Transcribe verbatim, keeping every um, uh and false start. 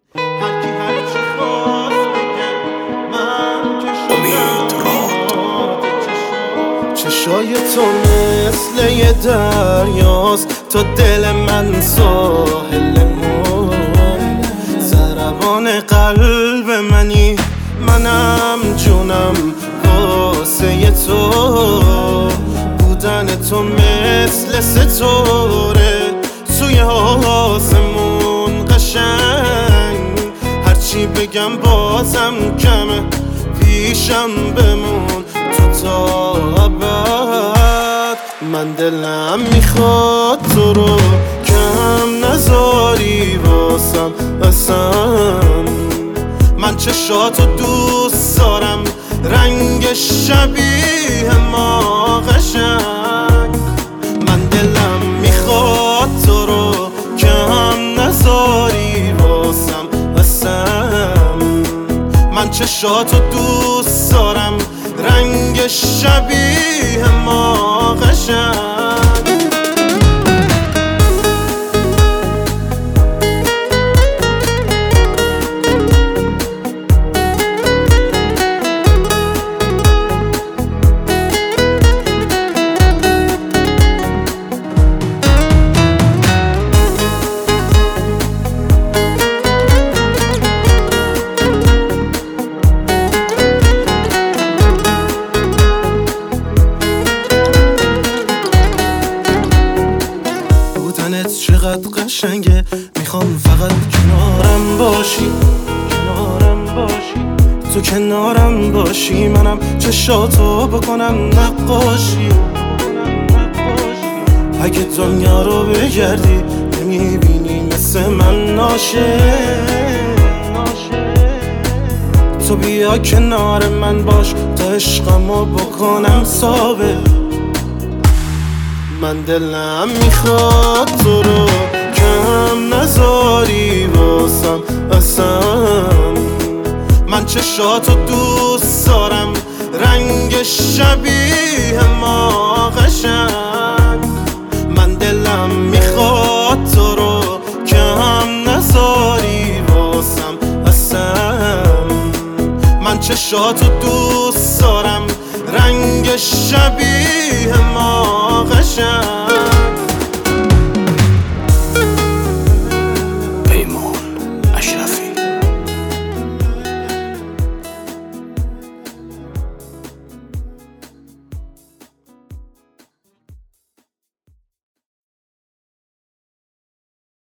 هر کی هر چی خواست بگه من که شدم چشای تو مثل یه دریاست، تو دل من ساحل مون، ضربان قلب منی منم جونم واسه تو، بودن تو مثل ستاره توی آسمون قشنگ، هرچی بگم بازم کمه پیشم بمون تو تا ابد. من دلم میخواد تو رو کم نذاری واسم اصلا، من چشاتو دوست دارم رنگ شبیه ما قشنگ، من دلم میخواد تو رو کم نذاری واسم اصلا، من چشاتو دوست دارم رنگ شبیه ما قشنگ. چقدر قشنگه، میخوام فقط کنارم باشی، کنارم باشی تو کنارم باشی، منم چشاتو بکنم نقاشی. اگه دنیا رو بگردی نمیبینی مثل من ناشه، تو بیا کنار من باش تا عشقمو بکنم ثابت. من دلم میخواد تو رو کم نذاری واسم اصلا، من چشاتو دوست دارم رنگ شبیه ما قشنگ، من دلم میخواد تو رو کم نذاری واسم اصلا، من چشاتو دوست دارم رنگ شبیه ما قشنگ.